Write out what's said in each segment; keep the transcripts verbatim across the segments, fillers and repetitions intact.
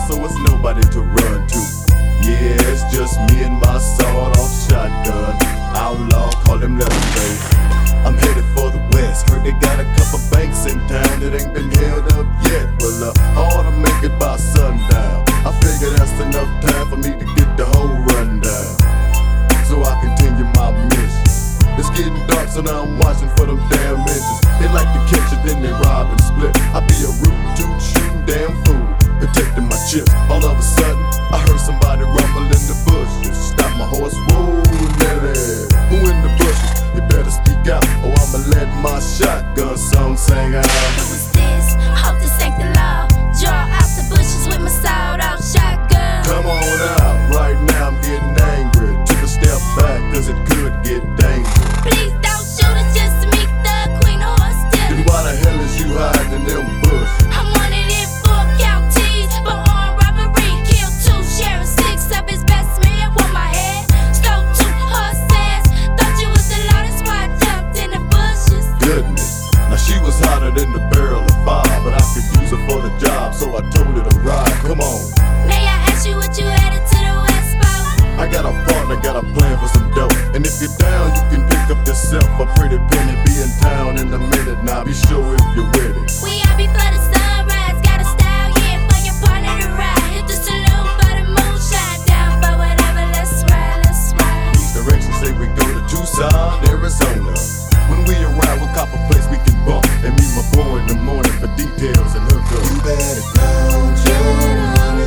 so it's nobody to run to. Yeah, it's just me and my sawed-off shotgun. Outlaw, call him Leatherface. I'm headed for the west. Heard they got a couple banks in town that ain't been held up yet. Well, uh, I ought to make it by sundown. I figure that's enough time for me to get the whole rundown, so I continue my mission. It's getting dark, so now I'm watching for them damn engines. They like to catch it, then they rob and split. I be a root toot shooting damn fool, protecting my chips. All of a sudden, I heard somebody rumble in the bushes. Stop my horse, whoa, Nelly. Who in the bushes? You better speak out, or I'ma let my shotgun song sing out. Who is this? Hope this ain't the law. Draw out the bushes with my sawed-off shotgun. Come on out, right now I'm getting angry. Took a step back, cause it could get dangerous. Please don't shoot us just to meet the queen or still. Then why the hell is you hiding in them bushes? I'm wanted in four counties for armed robbery. Killed two, sharing six of his best men. Want my head, stole two horses. Thought you was the law, that's why I jumped in the bushes. Goodness, now she was hotter than the barrel of fire, but I could use her for the job, so I told her to ride. Come on. May I ask you what you headed to the west for? I got a partner, got a plan for some dope. And if you're down, you can pick up yourself a pretty penny. Be in town in a minute, now be sure if you're with it. We out before the sunrise, got a style, yeah, for your partner to ride. Hit the saloon for the moonshine, down for whatever, let's ride, let's ride. These directions say we go to Tucson, Arizona. When we arrive, we'll cop a place we can bump and meet my boy in the morning for details and hookup. You better count your money.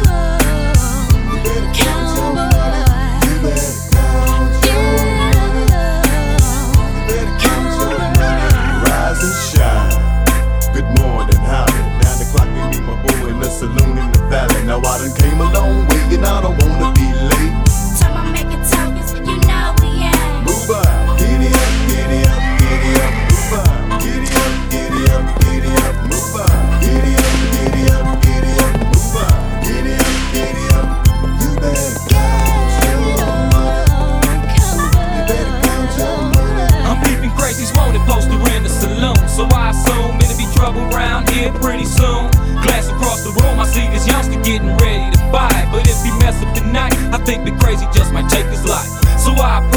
You better count your money. You better count your money. You better count your money. Rise and shine. Good morning, howdy. Nine o'clock, we meet my boy in the saloon in the valley. Now I done came a long way and I don't wanna be late. Time I'm making tokens, you know we ain't. Move out, giddy up, giddy up, giddy up, move out, giddy up, giddy up, giddy up, move out, giddy up, giddy up, giddy up, move out, giddy up, giddy up. You better count your money. You better count your money. I'm peeping crazy's wanted poster in the saloon, so I assume it'll be trouble around here pretty soon. Glass across the room, I see this youngster getting ready to fight, but if he mess up tonight, I think the crazy just might take his life. So I